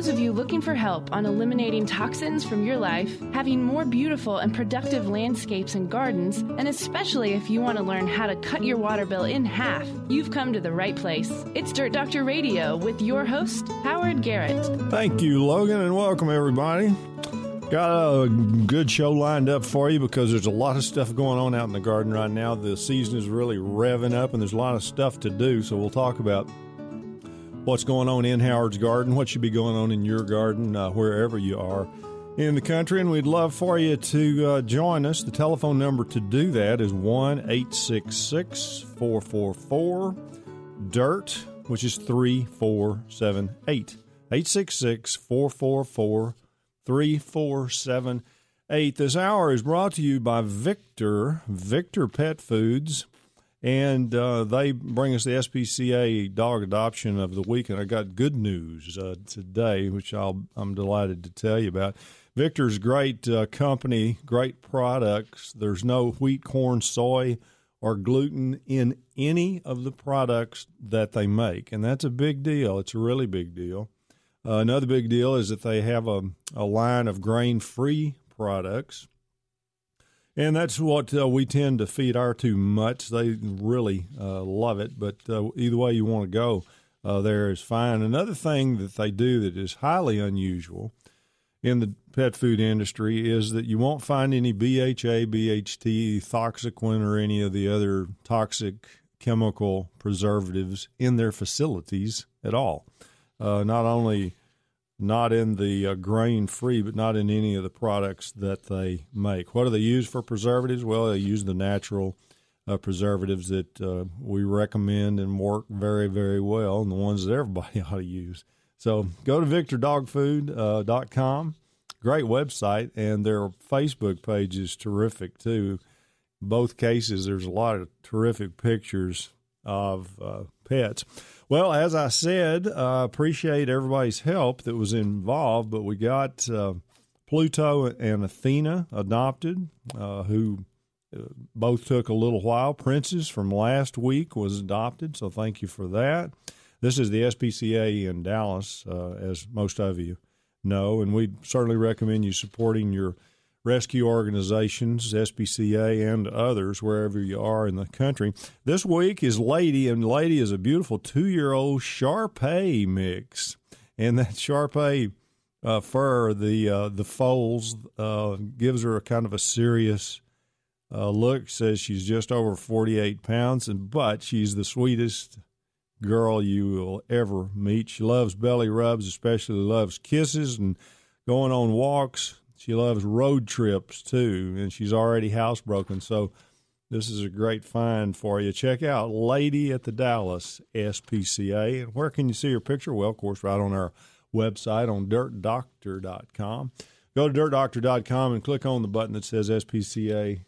those of you looking for help on eliminating toxins from your life, having more beautiful and productive landscapes and gardens, and especially if you want to learn how to cut your water bill in half, you've come to the right place. It's Dirt Doctor Radio with your host, Howard Garrett. Thank you, Logan, and welcome, everybody. Got a good show lined up for you because there's a lot of stuff going on out in the garden right now. The season is really revving up, and there's a lot of stuff to do, so we'll talk about what's going on in Howard's garden, what should be going on in your garden, wherever you are in the country, and we'd love for you to join us. The telephone number to do that is 1-866-444-DIRT, which is 3478. 866-444-3478. This hour is brought to you by Victor Pet Foods, and they bring us the SPCA dog adoption of the week, and I got good news today, which I'm delighted to tell you about. Victor's great company, great products. There's no wheat, corn, soy, or gluten in any of the products that they make, and that's a big deal. It's a really big deal. Another big deal is that they have a line of grain-free products, and that's what we tend to feed our two mutts. They really love it, but either way you want to go, there is fine. Another thing that they do that is highly unusual in the pet food industry is that you won't find any BHA, BHT, Thoxaquin, or any of the other toxic chemical preservatives in their facilities at all. Not only not in the grain-free, but not in any of the products that they make. What do they use for preservatives? Well, they use the natural preservatives that we recommend and work very, very well, and the ones that everybody ought to use. So go to victordogfood.com. Great website, and their Facebook page is terrific, too. Both cases, there's a lot of terrific pictures of pets. Well, as I said, appreciate everybody's help that was involved, but we got Pluto and Athena adopted, who both took a little while. Princess from last week was adopted, so thank you for that. This is the SPCA in Dallas, as most of you know, and we certainly recommend you supporting your rescue organizations, SPCA, and others, wherever you are in the country. This week is Lady, and Lady is a beautiful 2-year-old Shar-Pei mix. And that Shar-Pei fur, the folds, gives her a kind of a serious look, says she's just over 48 pounds, but she's the sweetest girl you will ever meet. She loves belly rubs, especially loves kisses and going on walks. She loves road trips, too, and she's already housebroken, so this is a great find for you. Check out Lady at the Dallas SPCA. And where can you see her picture? Well, of course, right on our website on dirtdoctor.com. Go to dirtdoctor.com and click on the button that says SPCA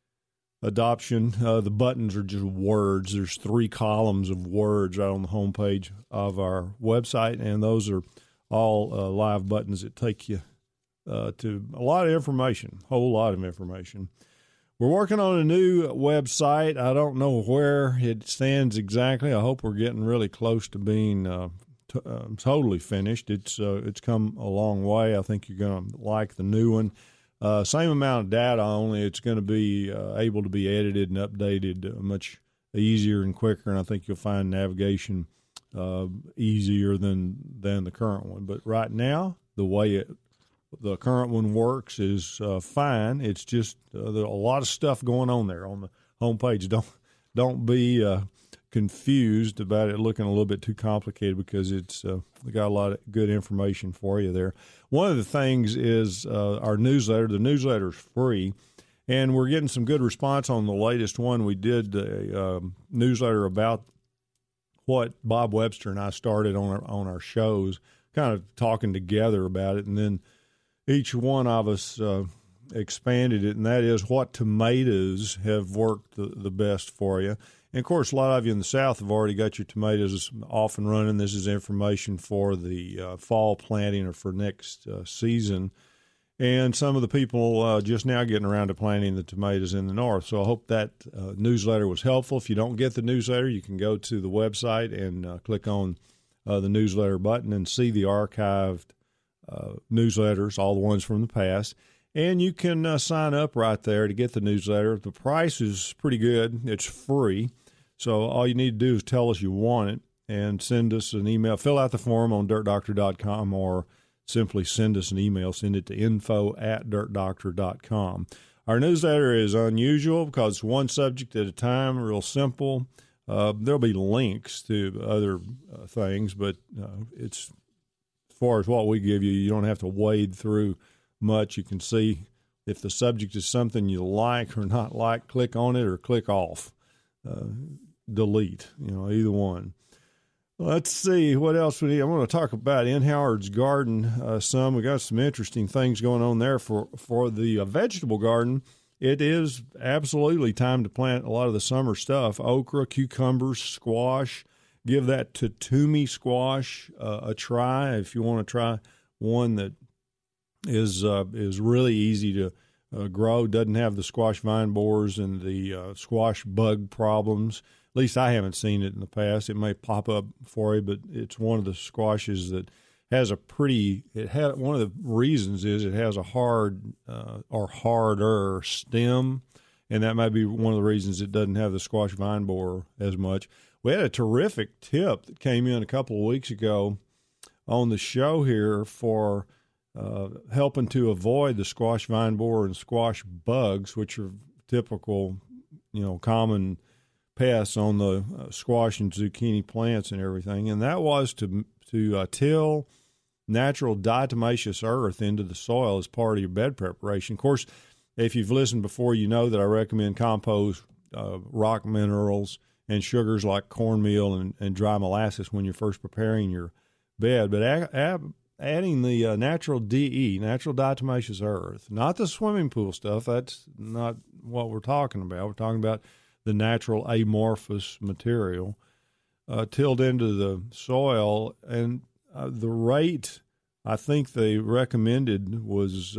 adoption. The buttons are just words. There's 3 columns of words right on the homepage of our website, and those are all live buttons that take you to a lot of information, a whole lot of information. We're working on a new website. I don't know where it stands exactly. I hope we're getting really close to being totally finished. It's come a long way. I think you're going to like the new one. Same amount of data, only it's going to be able to be edited and updated much easier and quicker, and I think you'll find navigation easier than the current one. But right now, the way the current one works is fine. It's just there's a lot of stuff going on there on the homepage. Don't be confused about it looking a little bit too complicated, because it's got a lot of good information for you there. One of the things is our newsletter. The newsletter is free, and we're getting some good response on the latest one. We did a newsletter about what Bob Webster and I started on our shows, kind of talking together about it, and then each one of us expanded it, and that is what tomatoes have worked the best for you. And, of course, a lot of you in the South have already got your tomatoes off and running. This is information for the fall planting or for next season. And some of the people just now getting around to planting the tomatoes in the North. So I hope that newsletter was helpful. If you don't get the newsletter, you can go to the website and click on the newsletter button and see the archived newsletters, all the ones from the past. And you can sign up right there to get the newsletter. The price is pretty good. It's free. So all you need to do is tell us you want it and send us an email. Fill out the form on dirtdoctor.com or simply send us an email. Send it to info@dirtdoctor.com. Our newsletter is unusual because it's one subject at a time, real simple. There'll be links to other things, but it's as far as what we give you, you don't have to wade through much. You can see if the subject is something you like or not like, click on it or click off, delete, either one. Let's see what else we need. I want to talk about in Howard's garden some. We got some interesting things going on there for the vegetable garden. It is absolutely time to plant a lot of the summer stuff: okra, cucumbers, squash. Give that Tatumi squash a try if you want to try one that is really easy to grow, doesn't have the squash vine borers and the squash bug problems. At least I haven't seen it in the past. It may pop up for you, but it's one of the squashes that has one of the reasons is it has a hard or harder stem, and that might be one of the reasons it doesn't have the squash vine borer as much. We had a terrific tip that came in a couple of weeks ago on the show here for helping to avoid the squash vine borer and squash bugs, which are typical, common pests on the squash and zucchini plants and everything. And that was to till natural diatomaceous earth into the soil as part of your bed preparation. Of course, if you've listened before, you know that I recommend compost, rock minerals, and sugars like cornmeal and dry molasses when you're first preparing your bed. But adding the natural DE, natural diatomaceous earth, not the swimming pool stuff. That's not what we're talking about. We're talking about the natural amorphous material tilled into the soil. And the rate I think they recommended was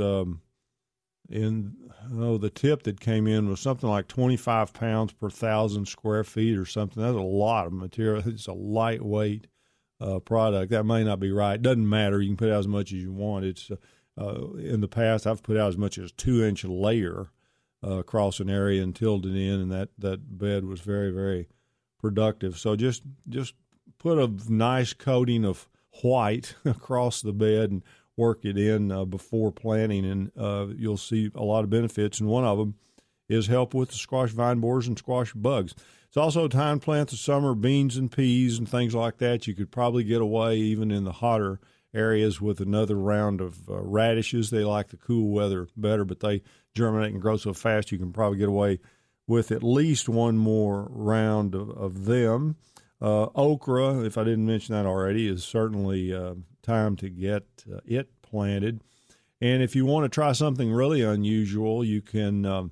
the tip that came in was something like 25 pounds per 1,000 square feet or something. That's a lot of material. It's a lightweight product. That may not be right. Doesn't matter. You can put out as much as you want. It's in the past I've put out as much as a 2-inch layer across an area and tilled it in, and that bed was very, very productive. So just put a nice coating of white across the bed and work it in before planting, and you'll see a lot of benefits. And one of them is help with the squash vine borers and squash bugs. It's also time to plant the summer beans and peas and things like that. You could probably get away even in the hotter areas with another round of radishes. They like the cool weather better, but they germinate and grow so fast you can probably get away with at least one more round of them. Okra, if I didn't mention that already, is certainly time to get it planted. And if you want to try something really unusual, you can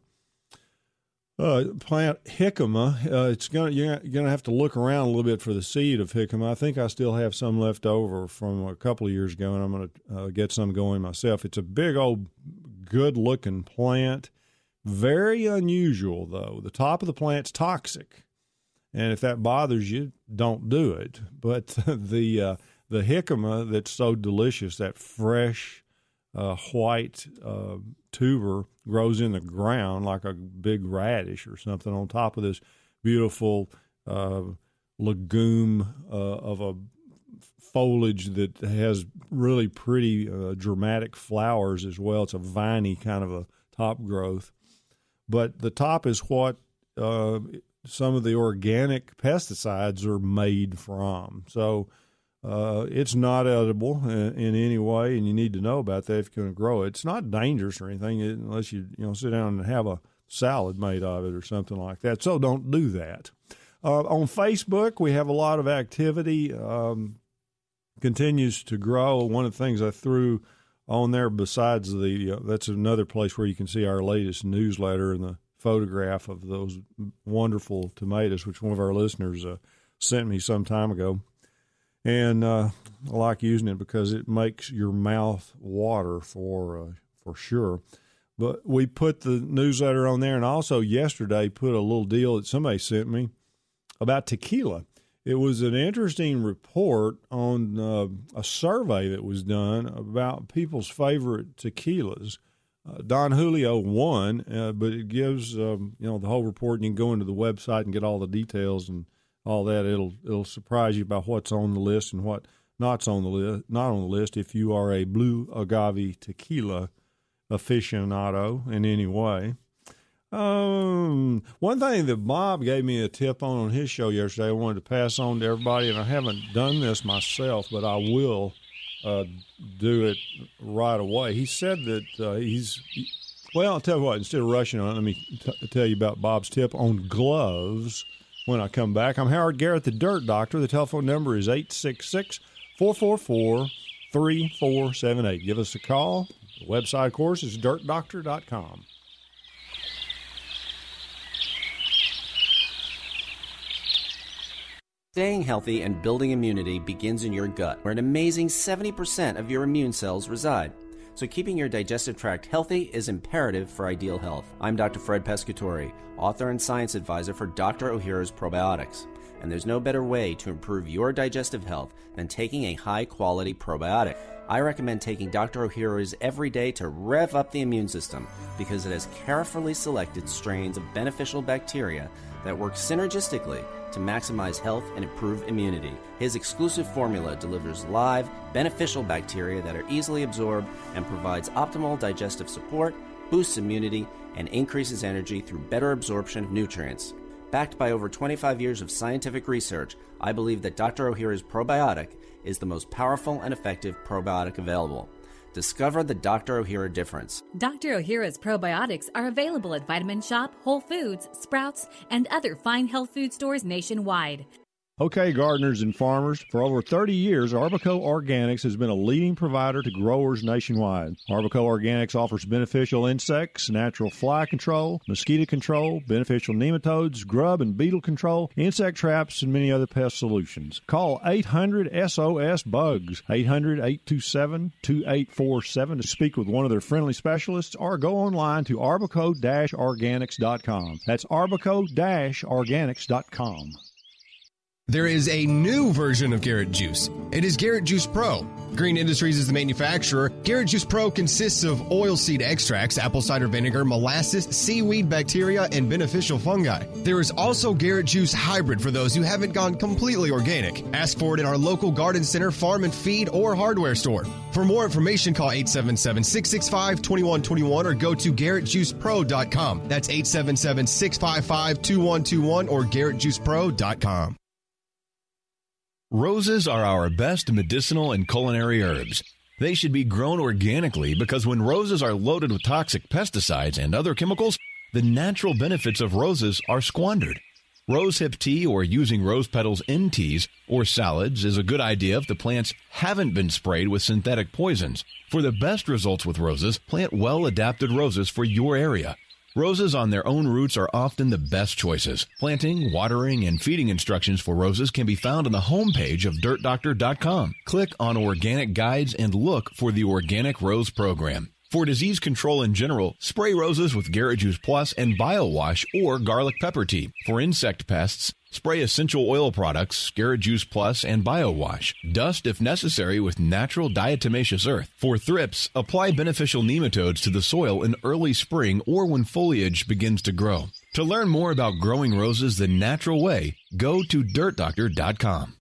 plant jicama. You're gonna have to look around a little bit for the seed of jicama. I think I still have some left over from a couple of years ago, and I'm gonna get some going myself. It's a big old, good-looking plant. Very unusual, though. The top of the plant's toxic, and if that bothers you, don't do it. But the jicama that's so delicious, that fresh white tuber, grows in the ground like a big radish or something on top of this beautiful legume of a foliage that has really pretty dramatic flowers as well. It's a viney kind of a top growth. But the top is what some of the organic pesticides are made from. So it's not edible in any way, and you need to know about that if you're going to grow it. It's not dangerous or anything unless you sit down and have a salad made of it or something like that. So don't do that. On Facebook, we have a lot of activity. Continues to grow. One of the things I threw on there besides that's another place where you can see our latest newsletter and the photograph of those wonderful tomatoes, which one of our listeners sent me some time ago. And I like using it because it makes your mouth water for sure. But we put the newsletter on there, and also yesterday put a little deal that somebody sent me about tequila. It was an interesting report on a survey that was done about people's favorite tequilas. Don Julio won, but it gives the whole report, and you can go into the website and get all the details and all that. It'll surprise you about what's on the list and what not on the list if you are a blue agave tequila aficionado in any way. One thing that Bob gave me a tip on his show yesterday, I wanted to pass on to everybody, and I haven't done this myself, but I will do it right away. He said that I'll tell you what, instead of rushing on it, let me tell you about Bob's tip on gloves when I come back. I'm Howard Garrett, the Dirt Doctor. The telephone number is 866-444-3478. Give us a call. The website, of course, is dirtdoctor.com. Staying healthy and building immunity begins in your gut, where an amazing 70% of your immune cells reside. So keeping your digestive tract healthy is imperative for ideal health. I'm Dr. Fred Pescatori, author and science advisor for Dr. Ohhira's Probiotics. And there's no better way to improve your digestive health than taking a high-quality probiotic. I recommend taking Dr. Ohhira's every day to rev up the immune system because it has carefully selected strains of beneficial bacteria that work synergistically to maximize health and improve immunity. His exclusive formula delivers live, beneficial bacteria that are easily absorbed and provides optimal digestive support, boosts immunity, and increases energy through better absorption of nutrients. Backed by over 25 years of scientific research, I believe that Dr. Ohhira's probiotic is the most powerful and effective probiotic available. Discover the Dr. Ohhira difference. Dr. Ohhira's probiotics are available at Vitamin Shop, Whole Foods, Sprouts, and other fine health food stores nationwide. Okay, gardeners and farmers, for over 30 years, Arbico Organics has been a leading provider to growers nationwide. Arbico Organics offers beneficial insects, natural fly control, mosquito control, beneficial nematodes, grub and beetle control, insect traps, and many other pest solutions. Call 800-SOS-BUGS, 800-827-2847 to speak with one of their friendly specialists, or go online to arbico-organics.com. That's arbico-organics.com. There is a new version of Garrett Juice. It is Garrett Juice Pro. Green Industries is the manufacturer. Garrett Juice Pro consists of oilseed extracts, apple cider vinegar, molasses, seaweed bacteria, and beneficial fungi. There is also Garrett Juice Hybrid for those who haven't gone completely organic. Ask for it in our local garden center, farm and feed, or hardware store. For more information, call 877-665-2121 or go to GarrettJuicePro.com. That's 877-655-2121 or GarrettJuicePro.com. Roses are our best medicinal and culinary herbs. They should be grown organically because when roses are loaded with toxic pesticides and other chemicals, the natural benefits of roses are squandered. Rosehip tea or using rose petals in teas or salads is a good idea if the plants haven't been sprayed with synthetic poisons. For the best results with roses, plant well-adapted roses for your area. Roses on their own roots are often the best choices. Planting, watering, and feeding instructions for roses can be found on the homepage of DirtDoctor.com. Click on Organic Guides and look for the Organic Rose Program. For disease control in general, spray roses with Garrett Juice Plus and BioWash or garlic pepper tea. For insect pests, spray essential oil products, Garrett Juice Plus, and BioWash. Dust if necessary with natural diatomaceous earth. For thrips, apply beneficial nematodes to the soil in early spring or when foliage begins to grow. To learn more about growing roses the natural way, go to DirtDoctor.com.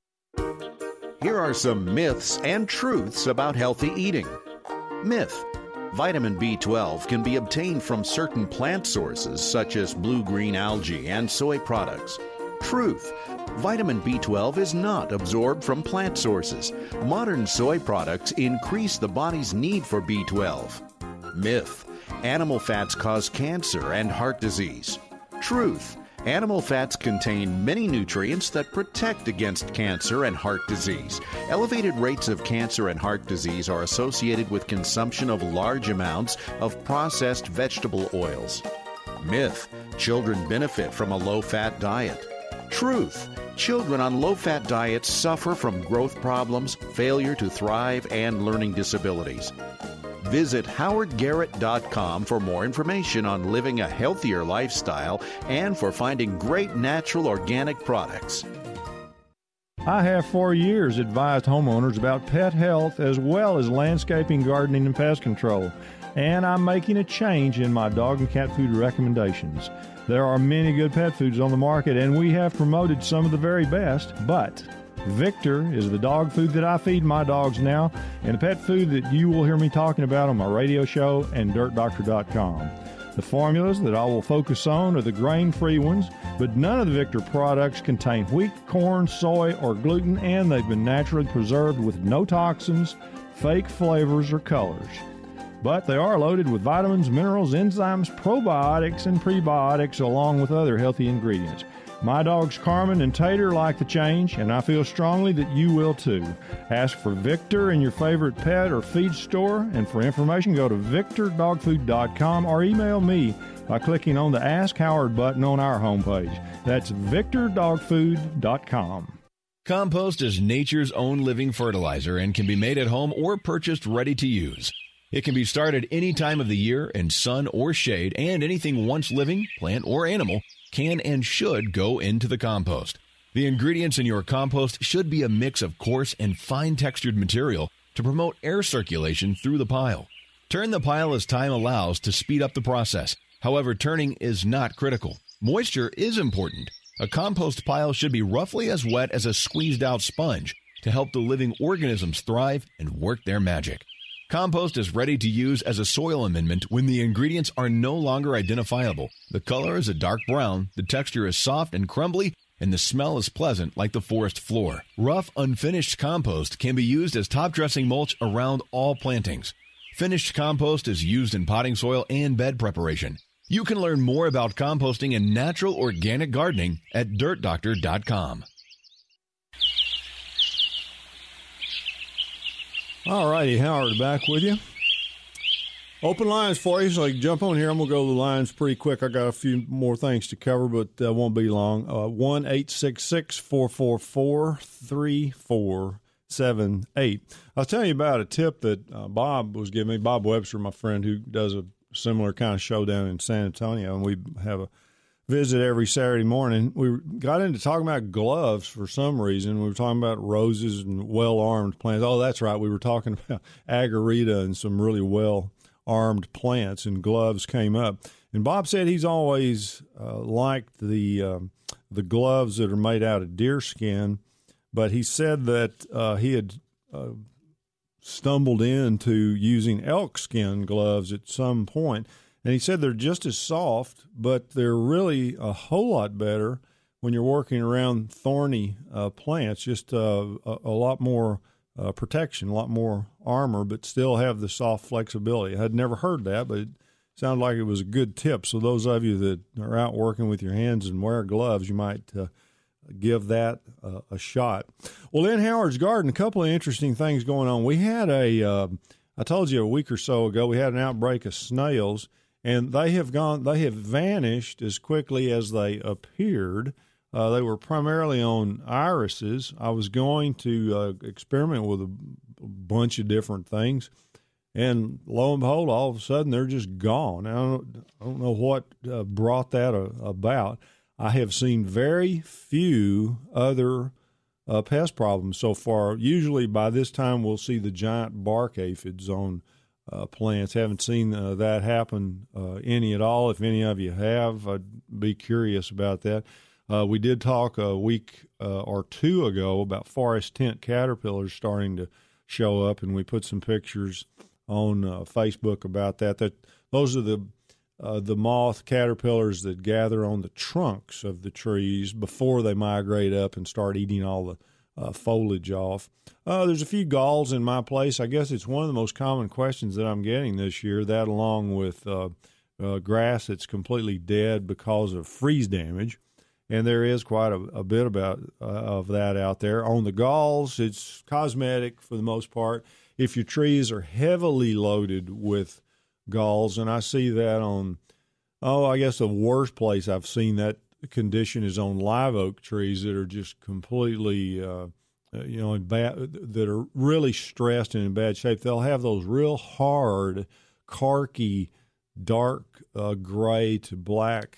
Here are some myths and truths about healthy eating. Myth: vitamin B12 can be obtained from certain plant sources such as blue-green algae and soy products. Truth: vitamin B12 is not absorbed from plant sources. Modern soy products increase the body's need for B12. Myth: animal fats cause cancer and heart disease. Truth: animal fats contain many nutrients that protect against cancer and heart disease. Elevated rates of cancer and heart disease are associated with consumption of large amounts of processed vegetable oils. Myth: children benefit from a low-fat diet. Truth: children on low-fat diets suffer from growth problems, failure to thrive, and learning disabilities. Visit howardgarrett.com for more information on living a healthier lifestyle and for finding great natural organic products. I have for years advised homeowners about pet health as well as landscaping, gardening, and pest control. And I'm making a change in my dog and cat food recommendations. There are many good pet foods on the market, and we have promoted some of the very best, but Victor is the dog food that I feed my dogs now, and the pet food that you will hear me talking about on my radio show and DirtDoctor.com. The formulas that I will focus on are the grain-free ones, but none of the Victor products contain wheat, corn, soy, or gluten, and they've been naturally preserved with no toxins, fake flavors, or colors. But they are loaded with vitamins, minerals, enzymes, probiotics, and prebiotics, along with other healthy ingredients. My dogs Carmen and Tater like the change, and I feel strongly that you will too. Ask for Victor in your favorite pet or feed store, and for information go to victordogfood.com or email me by clicking on the Ask Howard button on our homepage. That's victordogfood.com. Compost is nature's own living fertilizer and can be made at home or purchased ready to use. It can be started any time of the year in sun or shade, and anything once living, plant or animal, can and should go into the compost. The ingredients in your compost should be a mix of coarse and fine-textured material to promote air circulation through the pile. Turn the pile as time allows to speed up the process. However, turning is not critical. Moisture is important. A compost pile should be roughly as wet as a squeezed-out sponge to help the living organisms thrive and work their magic. Compost is ready to use as a soil amendment when the ingredients are no longer identifiable. The color is a dark brown, the texture is soft and crumbly, and the smell is pleasant like the forest floor. Rough, unfinished compost can be used as top-dressing mulch around all plantings. Finished compost is used in potting soil and bed preparation. You can learn more about composting and natural organic gardening at DirtDoctor.com. All righty, Howard, back with you. Open lines for you, so you can jump on here. I'm going to go to the lines pretty quick. I got a few more things to cover, but won't be long. 1-866-444-3478. I'll tell you about a tip that Bob was giving me. Bob Webster, my friend, who does a similar kind of show down in San Antonio, and we have a visit every Saturday morning. We got into talking about gloves for some reason. We were talking about roses and well-armed plants. Oh, that's right. We were talking about agarita and some really well-armed plants, and gloves came up. And Bob said he's always liked the gloves that are made out of deer skin, but he said that he had stumbled into using elk skin gloves at some point. And he said they're just as soft, but they're really a whole lot better when you're working around thorny plants, just a lot more protection, a lot more armor, but still have the soft flexibility. I had never heard that, but it sounded like it was a good tip. So those of you that are out working with your hands and wear gloves, you might give that a shot. Well, in Howard's Garden, a couple of interesting things going on. We had I told you a week or so ago, we had an outbreak of snails. And they have vanished as quickly as they appeared. They were primarily on irises. I was going to experiment with a bunch of different things, and lo and behold, all of a sudden they're just gone. I don't know what brought that about. I have seen very few other pest problems so far. Usually by this time we'll see the giant bark aphids on plants. Haven't seen that happen any at all. If any of you have, I'd be curious about that. We did talk a week or two ago about forest tent caterpillars starting to show up, and we put some pictures on Facebook about that. Those are the moth caterpillars that gather on the trunks of the trees before they migrate up and start eating all the foliage off. There's a few galls in my place. I guess it's one of the most common questions that I'm getting this year, that along with grass that's completely dead because of freeze damage. And there is quite a bit of that out there. On the galls, it's cosmetic for the most part. If your trees are heavily loaded with galls, and I see that on, I guess the worst place I've seen that condition is on live oak trees that are just completely, in bad, that are really stressed and in bad shape. They'll have those real hard, carky, dark gray to black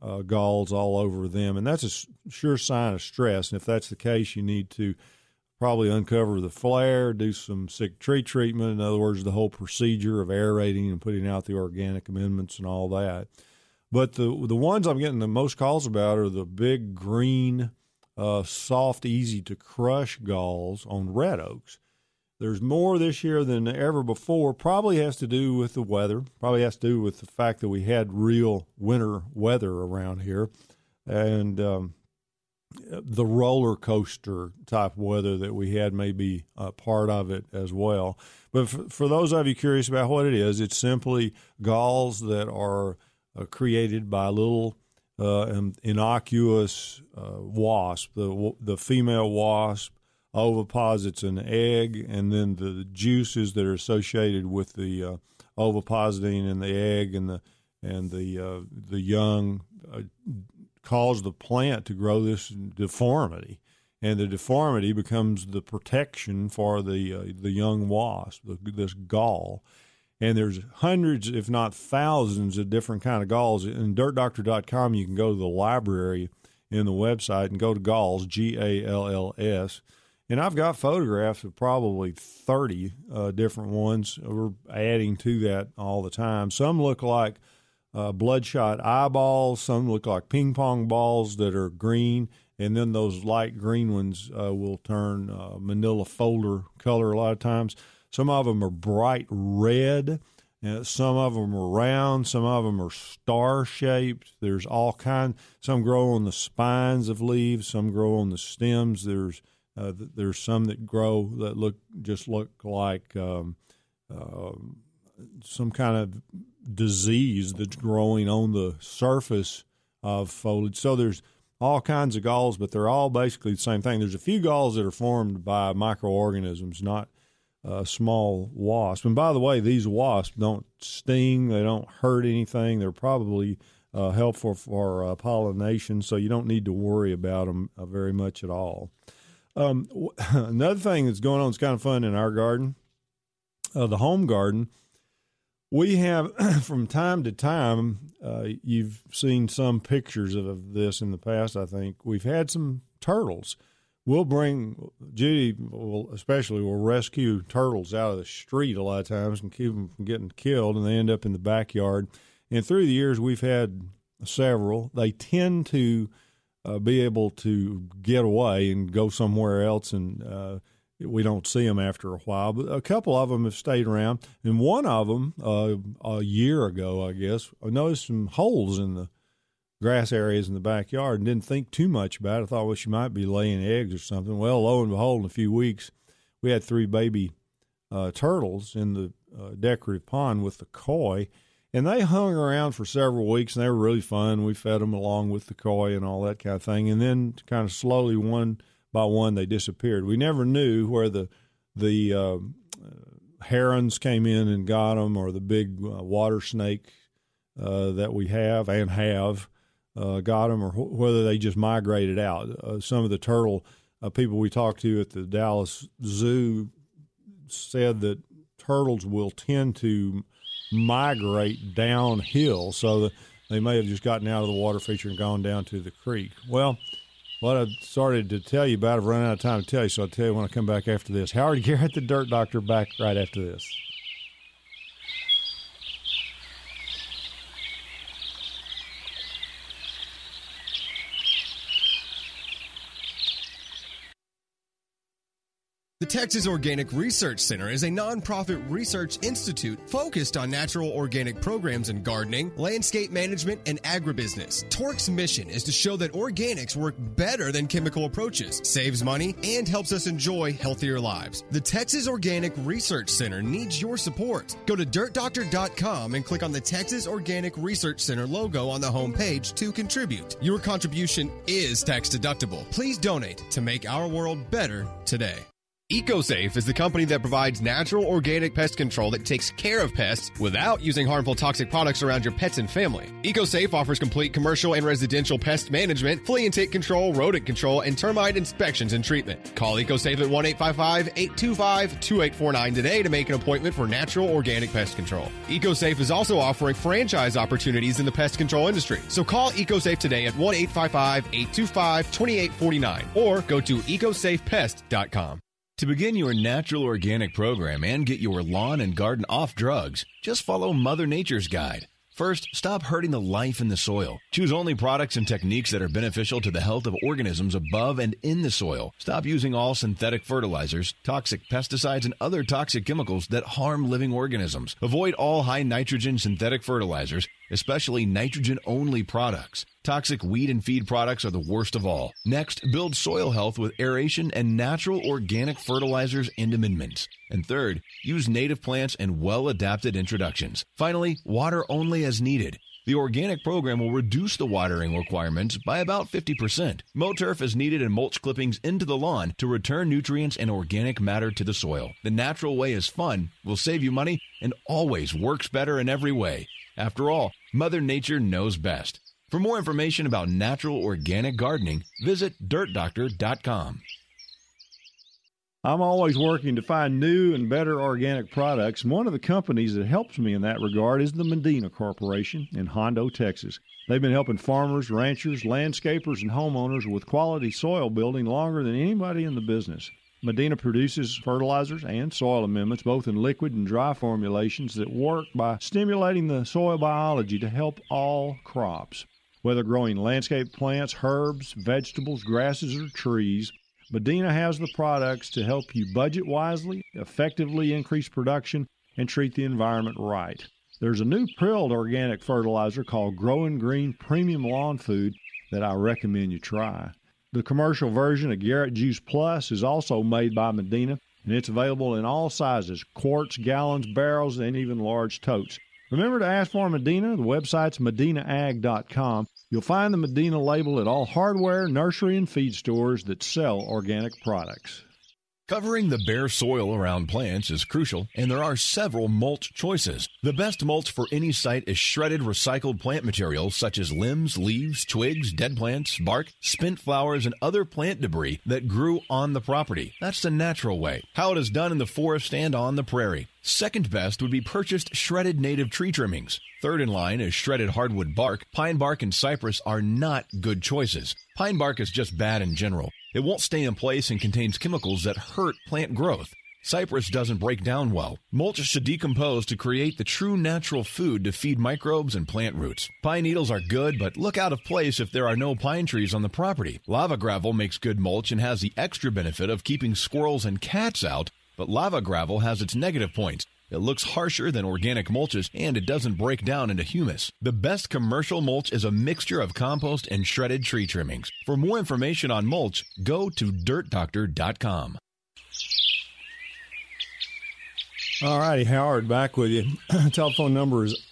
galls all over them, and that's a sure sign of stress. And if that's the case, you need to probably uncover the flare, do some sick tree treatment. In other words, the whole procedure of aerating and putting out the organic amendments and all that. But the ones I'm getting the most calls about are the big green, soft, easy to crush galls on red oaks. There's more this year than ever before. Probably has to do with the weather. Probably has to do with the fact that we had real winter weather around here, and the roller coaster type weather that we had may be part of it as well. But for those of you curious about what it is, it's simply galls that are created by little innocuous wasp. The female wasp oviposits an egg, and then the juices that are associated with the ovipositing in the egg and the young cause the plant to grow this deformity, and the deformity becomes the protection for the young wasp, this gall. And there's hundreds, if not thousands, of different kind of galls. In DirtDoctor.com, you can go to the library in the website and go to galls, Galls. And I've got photographs of probably 30 different ones. We're adding to that all the time. Some look like bloodshot eyeballs. Some look like ping pong balls that are green. And then those light green ones will turn manila folder color a lot of times. Some of them are bright red. Some of them are round. Some of them are star-shaped. There's all kinds. Some grow on the spines of leaves. Some grow on the stems. There's some that grow that look like some kind of disease that's growing on the surface of foliage. So there's all kinds of galls, but they're all basically the same thing. There's a few galls that are formed by microorganisms, not small wasps. And by the way, these wasps don't sting. They don't hurt anything. They're probably helpful for pollination, so you don't need to worry about them very much at all. Another thing that's going on that's kind of fun in our garden, the home garden, we have from time to time, you've seen some pictures of this in the past, I think. We've had some turtles. Judy especially will rescue turtles out of the street a lot of times and keep them from getting killed, and they end up in the backyard. And through the years, we've had several. They tend to be able to get away and go somewhere else, and we don't see them after a while. But a couple of them have stayed around, and one of them a year ago, I guess, I noticed some holes in the grass areas in the backyard and didn't think too much about it. I thought, well, she might be laying eggs or something. Well, lo and behold, in a few weeks, we had 3 baby turtles in the decorative pond with the koi. And they hung around for several weeks, and they were really fun. We fed them along with the koi and all that kind of thing. And then kind of slowly, one by one, they disappeared. We never knew where the herons came in and got them, or the big water snake that we have got them, or whether they just migrated out. Some of the turtle people we talked to at the Dallas Zoo said that turtles will tend to migrate downhill, so that they may have just gotten out of the water feature and gone down to the creek. Well, what I started to tell you about, I've run out of time to tell you, so I'll tell you when I come back after this. Howard Garrett, the Dirt Doctor, back right after this. The Texas Organic Research Center is a nonprofit research institute focused on natural organic programs in gardening, landscape management, and agribusiness. TORC's mission is to show that organics work better than chemical approaches, saves money, and helps us enjoy healthier lives. The Texas Organic Research Center needs your support. Go to DirtDoctor.com and click on the Texas Organic Research Center logo on the homepage to contribute. Your contribution is tax deductible. Please donate to make our world better today. EcoSafe is the company that provides natural organic pest control that takes care of pests without using harmful toxic products around your pets and family. EcoSafe offers complete commercial and residential pest management, flea and tick control, rodent control, and termite inspections and treatment. Call EcoSafe at 1-855-825-2849 today to make an appointment for natural organic pest control. EcoSafe is also offering franchise opportunities in the pest control industry. So call EcoSafe today at 1-855-825-2849 or go to ecosafepest.com. To begin your natural organic program and get your lawn and garden off drugs, just follow Mother Nature's guide. First, stop hurting the life in the soil. Choose only products and techniques that are beneficial to the health of organisms above and in the soil. Stop using all synthetic fertilizers, toxic pesticides, and other toxic chemicals that harm living organisms. Avoid all high nitrogen synthetic fertilizers, especially nitrogen-only products. Toxic weed and feed products are the worst of all. Next, build soil health with aeration and natural organic fertilizers and amendments. And third, use native plants and well-adapted introductions. Finally, water only as needed. The organic program will reduce the watering requirements by about 50%. Mow turf is needed and mulch clippings into the lawn to return nutrients and organic matter to the soil. The natural way is fun, will save you money, and always works better in every way. After all, Mother Nature knows best. For more information about natural organic gardening, visit dirtdoctor.com. I'm always working to find new and better organic products. One of the companies that helps me in that regard is the Medina Corporation in Hondo, Texas. They've been helping farmers, ranchers, landscapers, and homeowners with quality soil building longer than anybody in the business. Medina produces fertilizers and soil amendments, both in liquid and dry formulations, that work by stimulating the soil biology to help all crops. Whether growing landscape plants, herbs, vegetables, grasses, or trees, Medina has the products to help you budget wisely, effectively increase production, and treat the environment right. There's a new prilled organic fertilizer called Growing Green Premium Lawn Food that I recommend you try. The commercial version of Garrett Juice Plus is also made by Medina, and it's available in all sizes, quarts, gallons, barrels, and even large totes. Remember to ask for Medina. The website's medinaag.com. You'll find the Medina label at all hardware, nursery, and feed stores that sell organic products. Covering the bare soil around plants is crucial, and there are several mulch choices. The best mulch for any site is shredded recycled plant materials such as limbs, leaves, twigs, dead plants, bark, spent flowers, and other plant debris that grew on the property. That's the natural way, how it is done in the forest and on the prairie. Second best would be purchased shredded native tree trimmings. Third in line is shredded hardwood bark. Pine bark and cypress are not good choices. Pine bark is just bad in general. It won't stay in place and contains chemicals that hurt plant growth. Cypress doesn't break down well. Mulch should decompose to create the true natural food to feed microbes and plant roots. Pine needles are good, but look out of place if there are no pine trees on the property. Lava gravel makes good mulch and has the extra benefit of keeping squirrels and cats out, but lava gravel has its negative points. It looks harsher than organic mulches, and it doesn't break down into humus. The best commercial mulch is a mixture of compost and shredded tree trimmings. For more information on mulch, go to dirtdoctor.com. All righty, Howard, back with you. Telephone number is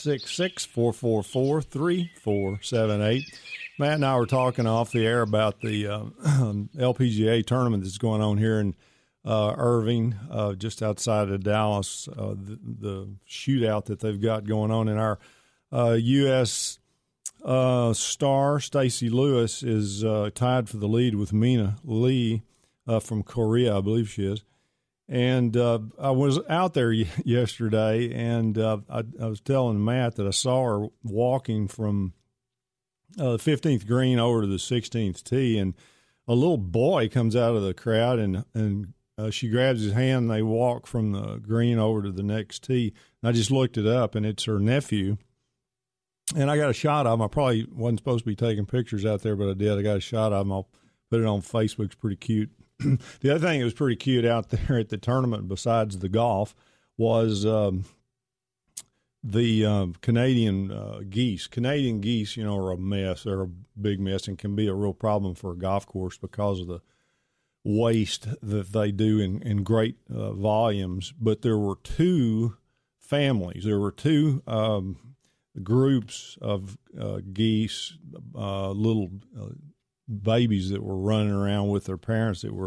866-444-3478. Matt and I were talking off the air about the LPGA tournament that's going on here in Irving, just outside of Dallas, the shootout that they've got going on in our U.S. Star. Stacey Lewis is tied for the lead with Mina Lee from Korea, I believe she is. And I was out there yesterday, and I was telling Matt that I saw her walking from the 15th green over to the 16th tee, and a little boy comes out of the crowd, and she grabs his hand, and they walk from the green over to the next tee. And I just looked it up, and it's her nephew. And I got a shot of him. I probably wasn't supposed to be taking pictures out there, but I did. I got a shot of him. I'll put it on Facebook. It's pretty cute. The other thing that was pretty cute out there at the tournament, besides the golf, was the Canadian geese. Canadian geese, are a mess. They're a big mess and can be a real problem for a golf course because of the waste that they do in great volumes. But there were two families. There were two groups of geese, little babies that were running around with their parents that were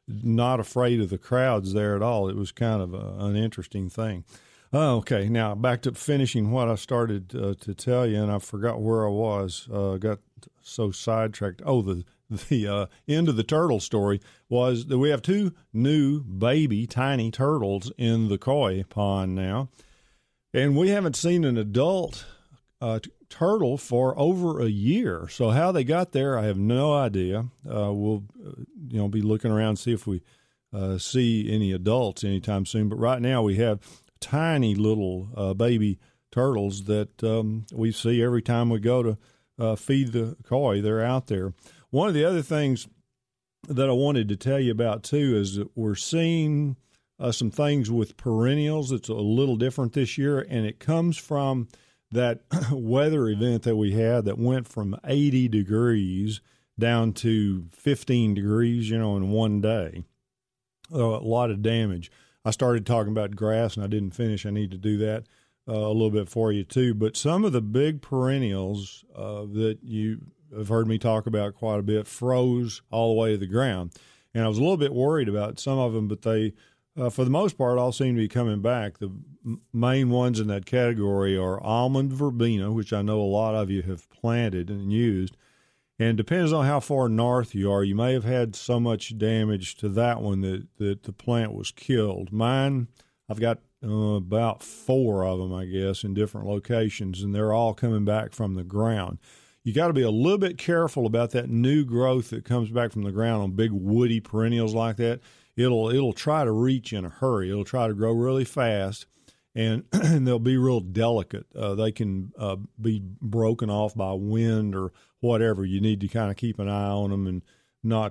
not afraid of the crowds there at all. It was kind of an interesting thing. Okay, now back to finishing what I started to tell you, and I forgot where I was. Got so sidetracked. Oh, the end of the turtle story was that we have 2 new baby tiny turtles in the koi pond now, and we haven't seen an adult turtle for over a year. So how they got there, I have no idea. We'll be looking around to see if we see any adults anytime soon. But right now we have tiny little baby turtles that we see every time we go to feed the koi. They're out there. One of the other things that I wanted to tell you about, too, is that we're seeing some things with perennials that's a little different this year, and it comes from that weather event that we had that went from 80 degrees down to 15 degrees, in one day. A lot of damage. I started talking about grass, and I didn't finish. I need to do that a little bit for you, too. But some of the big perennials that you have heard me talk about quite a bit froze all the way to the ground. And I was a little bit worried about some of them, but they, for the most part, all seem to be coming back. The main ones in that category are almond verbena, which I know a lot of you have planted and used. And depends on how far north you are, you may have had so much damage to that one that the plant was killed. Mine, I've got about 4 of them, I guess, in different locations, and they're all coming back from the ground. You got to be a little bit careful about that new growth that comes back from the ground on big woody perennials like that. It'll try to reach in a hurry. It'll try to grow really fast, and they'll be real delicate. They can be broken off by wind or whatever. You need to kind of keep an eye on them and not,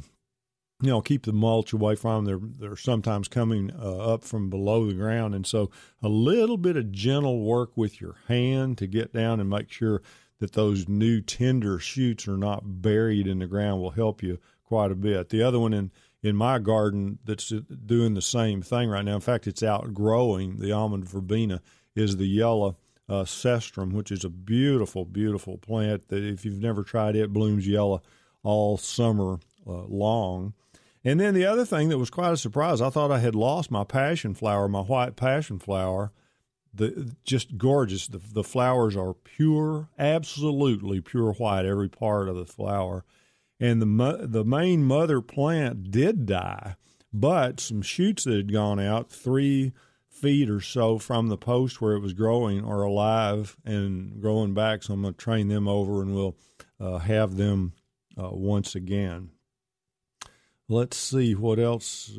keep the mulch away from them. They're sometimes coming up from below the ground, and so a little bit of gentle work with your hand to get down and make sure that those new tender shoots are not buried in the ground will help you quite a bit. The other one in my garden that's doing the same thing right now, in fact, it's outgrowing the almond verbena, is the yellow cestrum, which is a beautiful, beautiful plant that if you've never tried it, blooms yellow all summer long. And then the other thing that was quite a surprise, I thought I had lost my passion flower, my white passion flower. Just gorgeous. The flowers are pure, absolutely pure white, every part of the flower. And the main mother plant did die, but some shoots that had gone out 3 feet or so from the post where it was growing are alive and growing back. So I'm going to train them over, and we'll have them once again. Let's see what else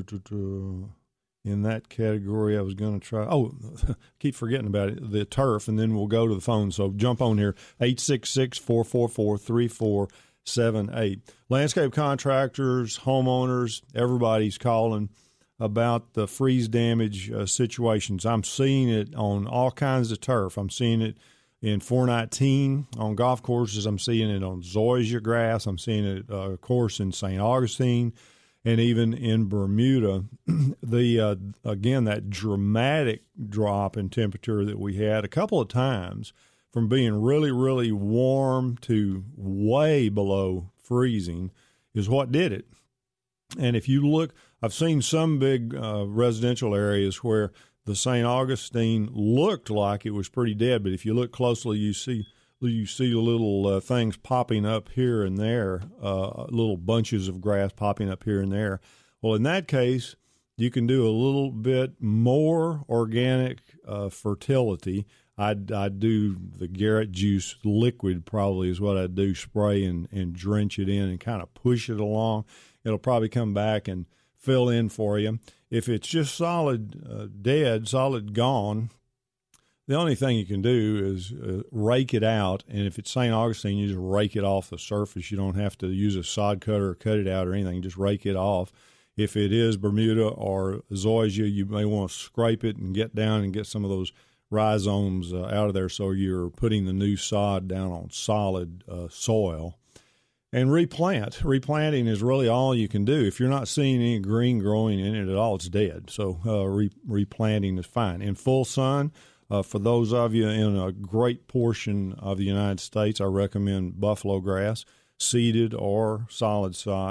in that category I was going to try. Oh, keep forgetting about it, the turf, and then we'll go to the phone. So jump on here, 866-444-3478. Landscape contractors, homeowners, everybody's calling about the freeze damage situations. I'm seeing it on all kinds of turf. I'm seeing it in 419 on golf courses. I'm seeing it on zoysia grass. I'm seeing it, of course, in St. Augustine. And even in Bermuda, again, that dramatic drop in temperature that we had a couple of times from being really, really warm to way below freezing is what did it. And if you look, I've seen some big residential areas where the St. Augustine looked like it was pretty dead, but if you look closely, you see little things popping up here and there, little bunches of grass popping up here and there. Well, in that case, you can do a little bit more organic fertility. I'd do the Garrett Juice liquid probably is what I'd do, spray and drench it in and kind of push it along. It'll probably come back and fill in for you. If it's just solid dead, solid gone, the only thing you can do is rake it out, and if it's St. Augustine, you just rake it off the surface. You don't have to use a sod cutter or cut it out or anything. Just rake it off. If it is Bermuda or zoysia, you may want to scrape it and get down and get some of those rhizomes out of there so you're putting the new sod down on solid soil. And replant. Replanting is really all you can do. If you're not seeing any green growing in it at all, it's dead. So replanting is fine. In full sun, for those of you in a great portion of the United States, I recommend buffalo grass, seeded or solid sod.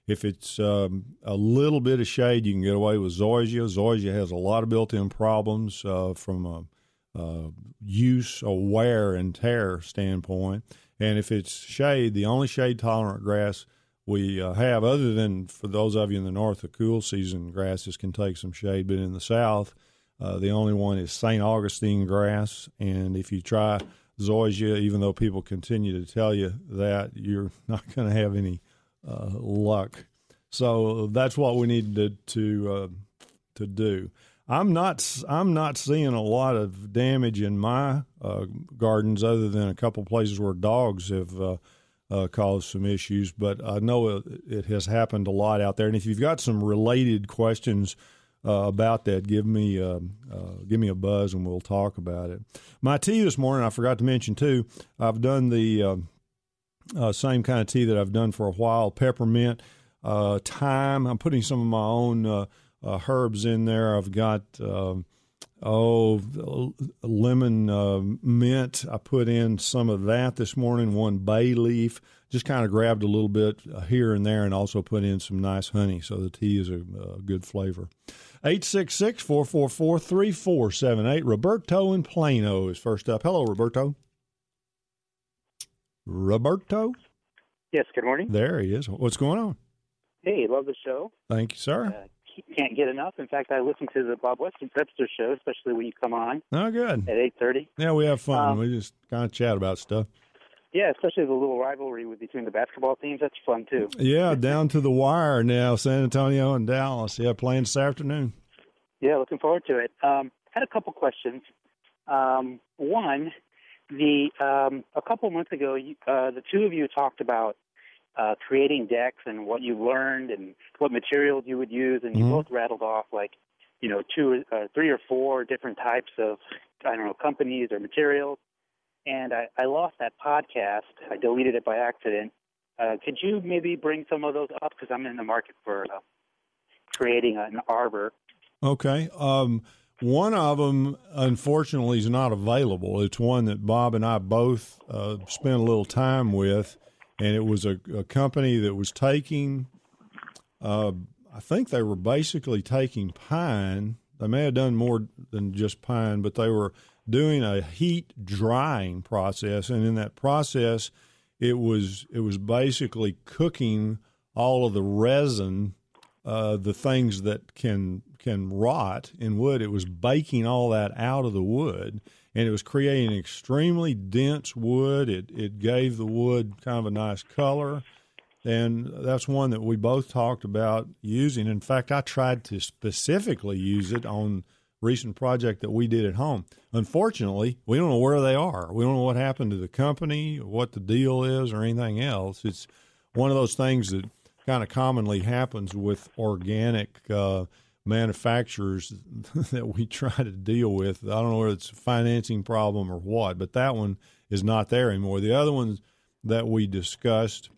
If it's a little bit of shade, you can get away with zoysia. Zoysia has a lot of built-in problems from a use, a wear and tear standpoint. And if it's shade, the only shade-tolerant grass we have, other than for those of you in the north, the cool season grasses can take some shade, but in the south, the only one is St. Augustine grass. And if you try zoysia, even though people continue to tell you that, you're not going to have any luck. So that's what we need to do. I'm not seeing a lot of damage in my gardens, other than a couple places where dogs have caused some issues. But I know it has happened a lot out there. And if you've got some related questions about that, give me a buzz and we'll talk about it. My tea this morning, I forgot to mention too, I've done the same kind of tea that I've done for a while, peppermint, thyme. I'm putting some of my own herbs in there. I've got lemon mint. I put in some of that this morning, one bay leaf. Just kind of grabbed a little bit here and there, and also put in some nice honey, so the tea is a good flavor. 866-444-3478. Roberto in Plano is first up. Hello, Roberto. Roberto? Yes, good morning. There he is. What's going on? Hey, love the show. Thank you, sir. Can't get enough. In fact, I listen to the Bob Weston Prepster show, especially when you come on. Oh, good. At 8:30. Yeah, we have fun. We just kind of chat about stuff. Yeah, especially the little rivalry between the basketball teams. That's fun, too. Yeah, down to the wire now, San Antonio and Dallas. Yeah, playing this afternoon. Yeah, looking forward to it. Had a couple questions. One, a couple months ago, the two of you talked about creating decks and what you learned and what materials you would use, and you both rattled off three or four different types of, companies or materials. And I lost that podcast. I deleted it by accident. Could you maybe bring some of those up? Because I'm in the market for creating an arbor. Okay. One of them, unfortunately, is not available. It's one that Bob and I both spent a little time with, and it was a company that was taking, I think they were basically taking pine. They may have done more than just pine, but they were doing a heat drying process, and in that process, it was basically cooking all of the resin, the things that can rot in wood. It was baking all that out of the wood, and it was creating extremely dense wood. It gave the wood kind of a nice color, and that's one that we both talked about using. In fact, I tried to specifically use it on recent project that we did at home. Unfortunately, we don't know where they are. We don't know what happened to the company, what the deal is, or anything else. It's one of those things that kind of commonly happens with organic manufacturers that we try to deal with. I don't know whether it's a financing problem or what, but that one is not there anymore. The other ones that we discussed,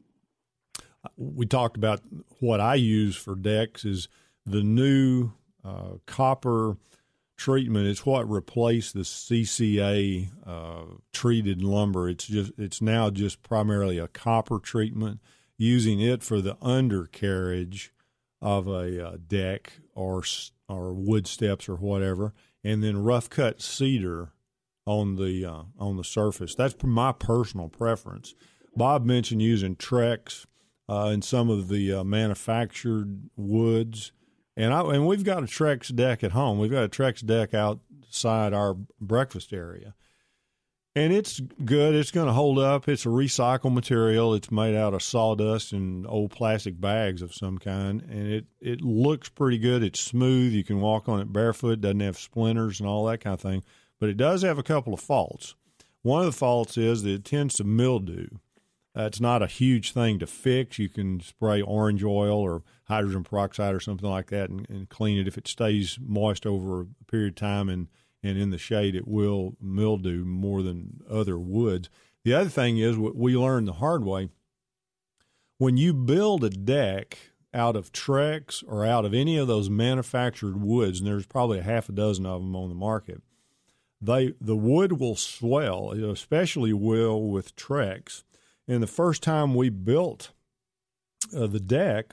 we talked about what I use for decks is the new copper treatment. It's what replaced the CCA treated lumber. It's now just primarily a copper treatment, using it for the undercarriage of a deck or wood steps or whatever, and then rough cut cedar on the surface. That's my personal preference. Bob mentioned using Trex and some of the manufactured woods. And we've got a Trex deck at home. We've got a Trex deck outside our breakfast area. And it's good. It's going to hold up. It's a recycled material. It's made out of sawdust and old plastic bags of some kind. And it looks pretty good. It's smooth. You can walk on it barefoot. It doesn't have splinters and all that kind of thing. But it does have a couple of faults. One of the faults is that it tends to mildew. It's not a huge thing to fix. You can spray orange oil or hydrogen peroxide or something like that and clean it. If it stays moist over a period of time and in the shade, it will mildew more than other woods. The other thing is what we learned the hard way. When you build a deck out of Trex or out of any of those manufactured woods, and there's probably a half a dozen of them on the market, the wood will swell, especially will with Trex. And the first time we built the deck,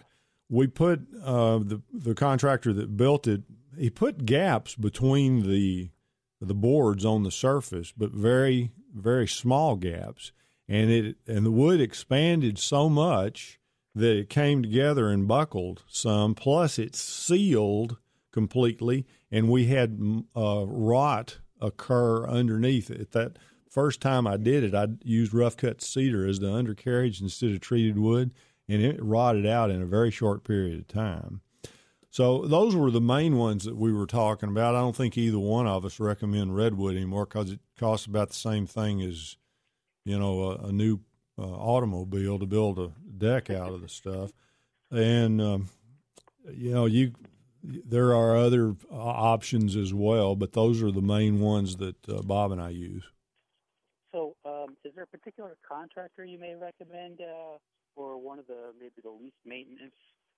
we put the contractor that built it, he put gaps between the boards on the surface, but very, very small gaps. And the wood expanded so much that it came together and buckled some, plus it sealed completely, and we had rot occur underneath it. That first time I did it, I used rough cut cedar as the undercarriage instead of treated wood, and it rotted out in a very short period of time. So those were the main ones that we were talking about. I don't think either one of us recommend redwood anymore because it costs about the same thing as, a new automobile to build a deck out of the stuff. And, there are other options as well, but those are the main ones that Bob and I use. So is there a particular contractor you may recommend for one of the least maintenance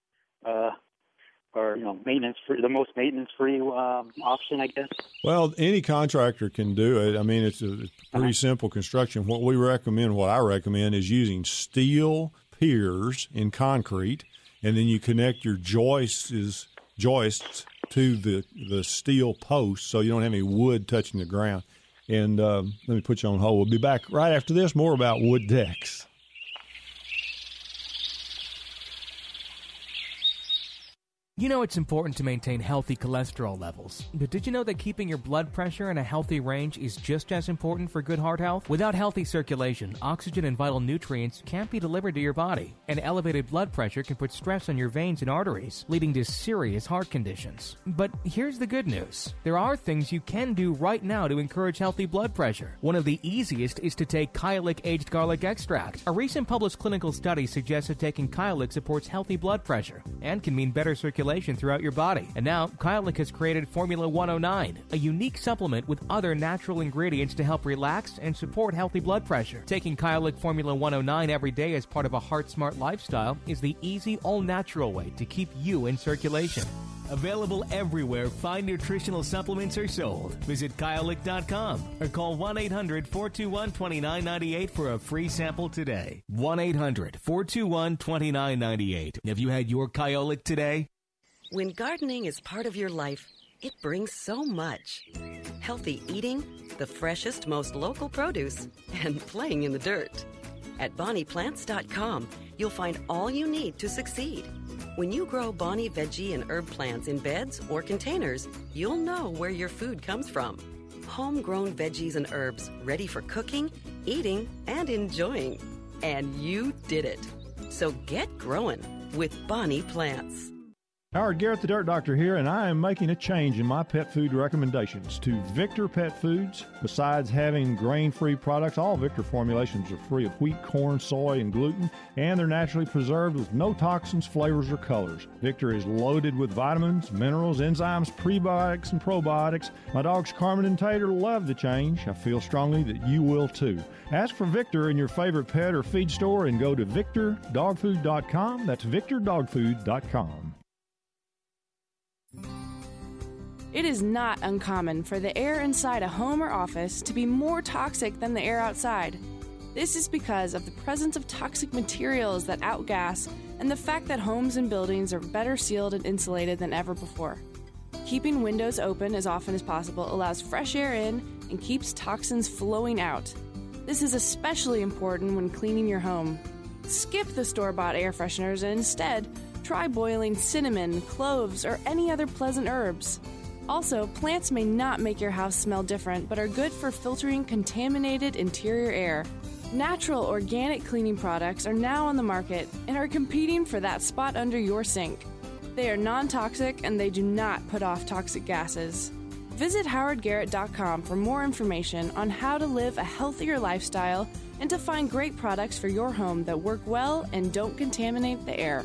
or the most maintenance-free option, I guess? Well, any contractor can do it. I mean, it's a pretty simple construction. What I recommend is using steel piers in concrete, and then you connect your joists to the steel posts so you don't have any wood touching the ground. And let me put you on hold. We'll be back right after this, more about wood decks. You know it's important to maintain healthy cholesterol levels, but did you know that keeping your blood pressure in a healthy range is just as important for good heart health? Without healthy circulation, oxygen and vital nutrients can't be delivered to your body, and elevated blood pressure can put stress on your veins and arteries, leading to serious heart conditions. But here's the good news. There are things you can do right now to encourage healthy blood pressure. One of the easiest is to take Kyolic aged garlic extract. A recent published clinical study suggests that taking Kyolic supports healthy blood pressure and can mean better circulation throughout your body. And now, Kyolic has created Formula 109, a unique supplement with other natural ingredients to help relax and support healthy blood pressure. Taking Kyolic Formula 109 every day as part of a heart-smart lifestyle is the easy, all-natural way to keep you in circulation. Available everywhere fine nutritional supplements are sold. Visit Kyolic.com or call 1-800-421-2998 for a free sample today. 1-800-421-2998. Have you had your Kyolic today? When gardening is part of your life, it brings so much. Healthy eating, the freshest, most local produce, and playing in the dirt. At BonniePlants.com, you'll find all you need to succeed. When you grow Bonnie veggie and herb plants in beds or containers, you'll know where your food comes from. Homegrown veggies and herbs ready for cooking, eating, and enjoying. And you did it. So get growing with Bonnie Plants. Howard Garrett, the Dirt Doctor here, and I am making a change in my pet food recommendations to Victor Pet Foods. Besides having grain-free products, all Victor formulations are free of wheat, corn, soy, and gluten, and they're naturally preserved with no toxins, flavors, or colors. Victor is loaded with vitamins, minerals, enzymes, prebiotics, and probiotics. My dogs Carmen and Tater love the change. I feel strongly that you will too. Ask for Victor in your favorite pet or feed store and go to VictorDogFood.com. That's VictorDogFood.com. It is not uncommon for the air inside a home or office to be more toxic than the air outside. This is because of the presence of toxic materials that outgas and the fact that homes and buildings are better sealed and insulated than ever before. Keeping windows open as often as possible allows fresh air in and keeps toxins flowing out. This is especially important when cleaning your home. Skip the store-bought air fresheners and instead try boiling cinnamon, cloves, or any other pleasant herbs. Also, plants may not make your house smell different, but are good for filtering contaminated interior air. Natural organic cleaning products are now on the market and are competing for that spot under your sink. They are non-toxic and they do not put off toxic gases. Visit howardgarrett.com for more information on how to live a healthier lifestyle and to find great products for your home that work well and don't contaminate the air.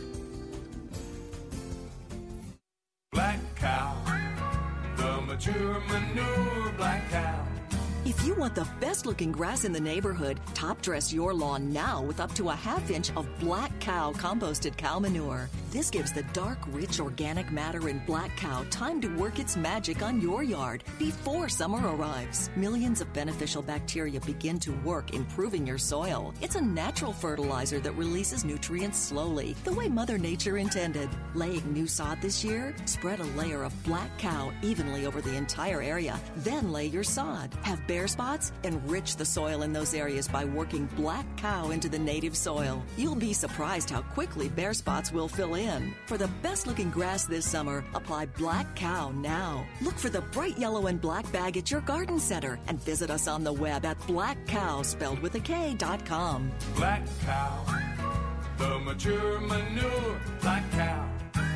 Black Cow, the mature manure Black Cow. If you want the best-looking grass in the neighborhood, top-dress your lawn now with up to a half-inch of Black Cow composted cow manure. This gives the dark, rich organic matter in Black Cow time to work its magic on your yard before summer arrives. Millions of beneficial bacteria begin to work improving your soil. It's a natural fertilizer that releases nutrients slowly, the way Mother Nature intended. Laying new sod this year? Spread a layer of Black Cow evenly over the entire area, then lay your sod. Have bare spots? Enrich the soil in those areas by working Black Cow into the native soil. You'll be surprised how quickly bare spots will fill in. For the best looking grass this summer, apply Black Cow now. Look for the bright yellow and black bag at your garden center and visit us on the web at blackcow, spelled with a K.com. Black Cow, the mature manure, Black Cow.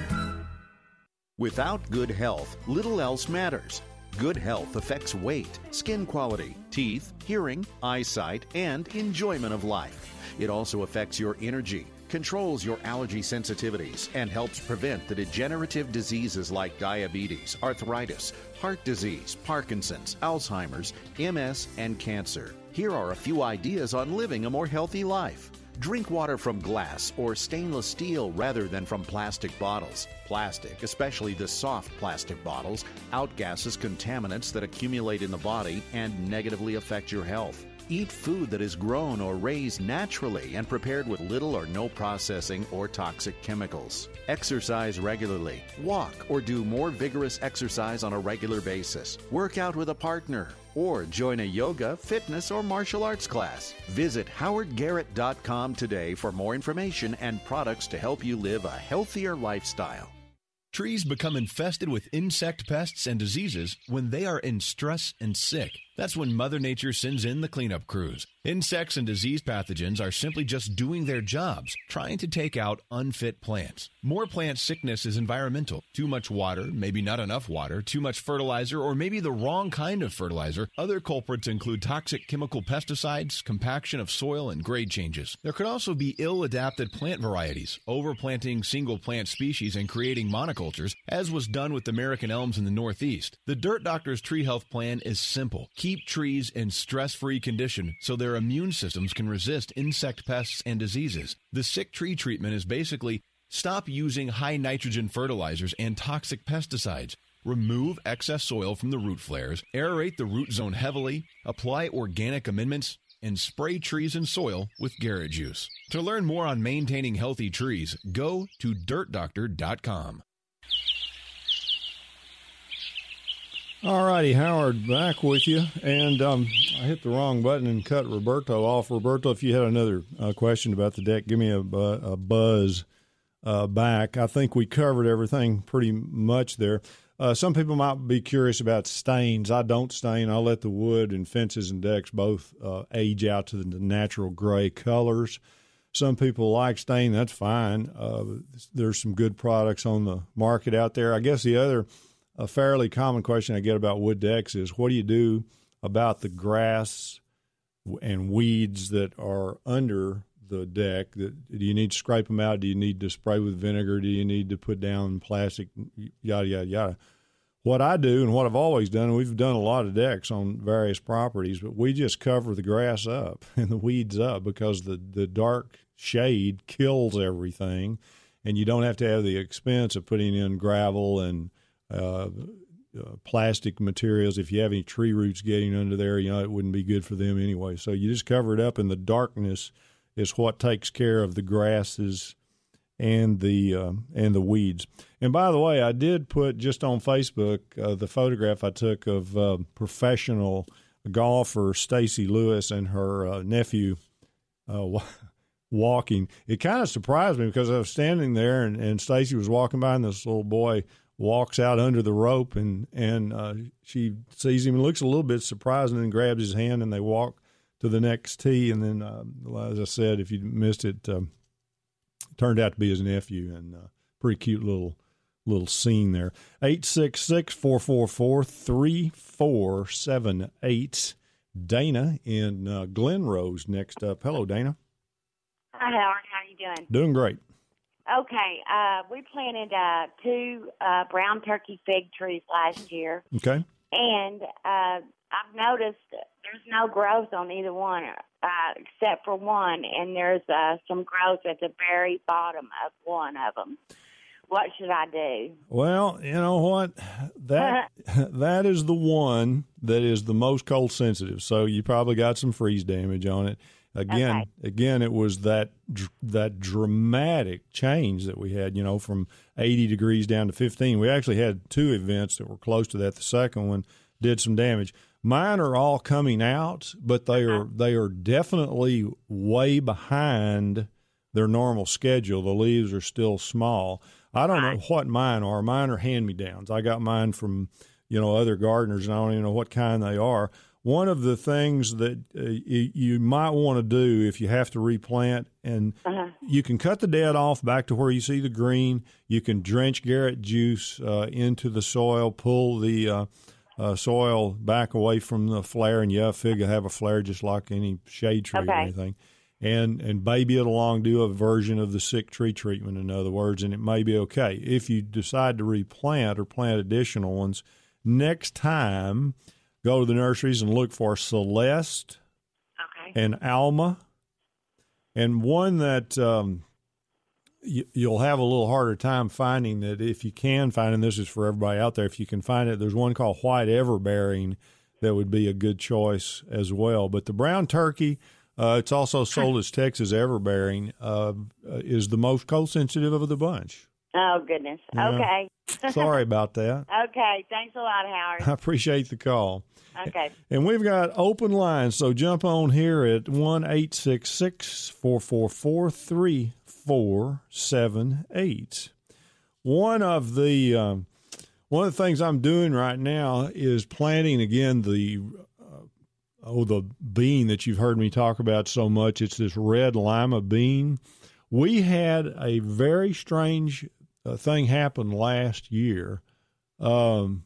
Without good health, little else matters. Good health affects weight, skin quality, teeth, hearing, eyesight, and enjoyment of life. It also affects your energy, controls your allergy sensitivities, and helps prevent the degenerative diseases like diabetes, arthritis, heart disease, Parkinson's, Alzheimer's, MS, and cancer. Here are a few ideas on living a more healthy life. Drink water from glass or stainless steel rather than from plastic bottles. Plastic, especially the soft plastic bottles, outgasses contaminants that accumulate in the body and negatively affect your health. Eat food that is grown or raised naturally and prepared with little or no processing or toxic chemicals. Exercise regularly. Walk or do more vigorous exercise on a regular basis. Work out with a partner or join a yoga, fitness, or martial arts class. Visit howardgarrett.com today for more information and products to help you live a healthier lifestyle. Trees become infested with insect pests and diseases when they are in stress and sick. That's when Mother Nature sends in the cleanup crews. Insects and disease pathogens are simply just doing their jobs, trying to take out unfit plants. More plant sickness is environmental. Too much water, maybe not enough water, too much fertilizer, or maybe the wrong kind of fertilizer. Other culprits include toxic chemical pesticides, compaction of soil, and grade changes. There could also be ill-adapted plant varieties, overplanting single plant species and creating monocultures, as was done with American elms in the Northeast. The Dirt Doctor's Tree Health Plan is simple. Keep trees in stress-free condition so their immune systems can resist insect pests and diseases. The sick tree treatment is basically stop using high nitrogen fertilizers and toxic pesticides. Remove excess soil from the root flares, aerate the root zone heavily, apply organic amendments, and spray trees and soil with Garrett Juice. To learn more on maintaining healthy trees, go to dirtdoctor.com. All righty, Howard, back with you. And I hit the wrong button and cut Roberto off. Roberto, if you had another question about the deck, give me a buzz back. I think we covered everything pretty much there. Some people might be curious about stains. I don't stain. I let the wood and fences and decks both age out to the natural gray colors. Some people like stain. That's fine. There's some good products on the market out there. I guess the other a fairly common question I get about wood decks is, what do you do about the grass and weeds that are under the deck? Do you need to scrape them out? Do you need to spray with vinegar? Do you need to put down plastic? Yada, yada, yada. What I do and what I've always done, and we've done a lot of decks on various properties, but we just cover the grass up and the weeds up because the dark shade kills everything, and you don't have to have the expense of putting in gravel and plastic materials. If you have any tree roots getting under there, it wouldn't be good for them anyway. So you just cover it up, and the darkness is what takes care of the grasses and the weeds. And by the way, I did put just on Facebook the photograph I took of professional golfer Stacy Lewis and her nephew walking. It kind of surprised me because I was standing there and Stacy was walking by, and this little boy walks out under the rope, and she sees him and looks a little bit surprised and then grabs his hand, and they walk to the next tee. And then, as I said, if you missed it, turned out to be his nephew, and pretty cute little scene there. 866-444-3478. Dana in Glen Rose next up. Hello, Dana. Hi, Howard. How are you doing? Doing great. Okay, we planted 2 brown turkey fig trees last year. Okay. And I've noticed there's no growth on either one except for one, and there's some growth at the very bottom of one of them. what should I do? Well, you know what? That is the one that is the most cold sensitive. So you probably got some freeze damage on it. Again, it was that dramatic change that we had, from 80 degrees down to 15. We actually had 2 events that were close to that. The second one did some damage. Mine are all coming out, but they are definitely way behind their normal schedule. The leaves are still small. I don't know what mine are. Mine are hand-me-downs. I got mine from, other gardeners, and I don't even know what kind they are. One of the things that you might want to do if you have to replant, and you can cut the dead off back to where you see the green. You can drench Garrett juice into the soil, pull the soil back away from the flare, and fig will have a flare just like any shade tree or anything. And baby it along, do a version of the sick tree treatment, in other words, and it may be okay. If you decide to replant or plant additional ones, next time go to the nurseries and look for Celeste and Alma, and one that you'll have a little harder time finding, that if you can find, and this is for everybody out there, if you can find it, there's one called White Everbearing that would be a good choice as well. But the brown turkey, it's also sold as Texas Everbearing, is the most cold sensitive of the bunch. Oh, goodness. Yeah. Okay. Sorry about that. Okay. Thanks a lot, Howard. I appreciate the call. Okay. And we've got open lines, so jump on here at 1-866-444-3478. One of the things I'm doing right now is planting again the bean that you've heard me talk about so much. It's this red lima bean. We had a very strange thing happen last year, and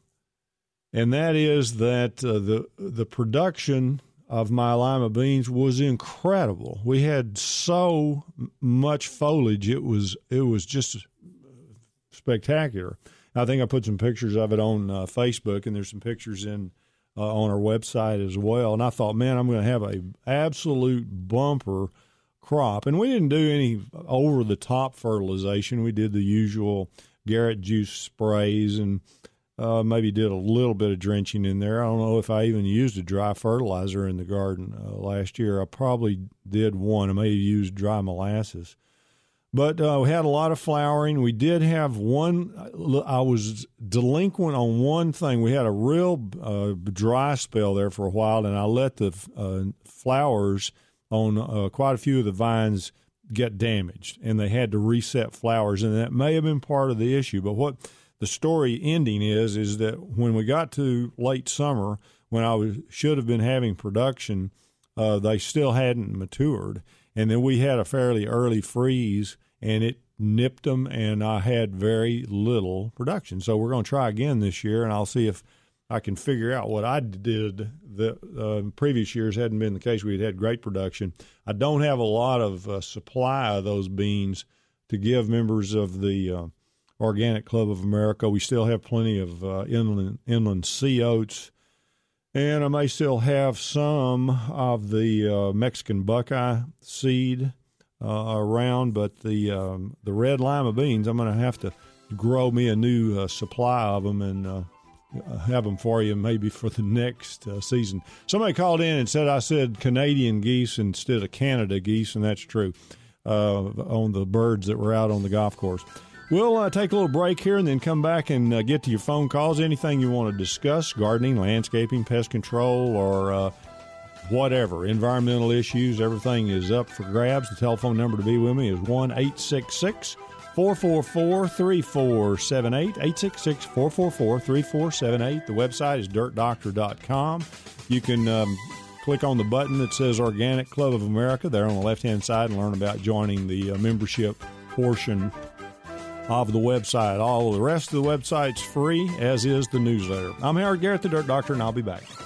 that is that the production of my lima beans was incredible. We had so much foliage; it was just spectacular. I think I put some pictures of it on Facebook, and there's some pictures on our website as well. And I thought, man, I'm going to have a absolute bumper crop. And we didn't do any over-the-top fertilization. We did the usual Garrett juice sprays and maybe did a little bit of drenching in there. I don't know if I even used a dry fertilizer in the garden last year. I probably did one. I may have used dry molasses. But we had a lot of flowering. We did have one. I was delinquent on one thing. We had a real dry spell there for a while, and I let the flowers on quite a few of the vines get damaged, and they had to reset flowers, and that may have been part of the issue. But what the story ending is that when we got to late summer, when I should have been having production, they still hadn't matured. And then we had a fairly early freeze, and it nipped them, and I had very little production. So we're going to try again this year, and I'll see if I can figure out what I did that previous years hadn't been the case. We had great production. I don't have a lot of supply of those beans to give members of the Organic Club of America. We still have plenty of inland sea oats, and I may still have some of the Mexican buckeye seed around, but the red lima beans, I'm going to have to grow me a new supply of them and have them for you maybe for the next season. Somebody called in and said I said Canadian geese instead of Canada geese, and that's true, on the birds that were out on the golf course. We'll take a little break here and then come back and get to your phone calls. Anything you want to discuss, gardening, landscaping, pest control, or whatever, environmental issues, everything is up for grabs. The telephone number to be with me is 1-866-444-3478, 866-444-3478. The website is dirtdoctor.com. You can click on the button that says Organic Club of America there on the left-hand side and learn about joining the membership portion of the website. All of the rest of the website's free, as is the newsletter. I'm Howard Garrett, the Dirt Doctor, and I'll be back.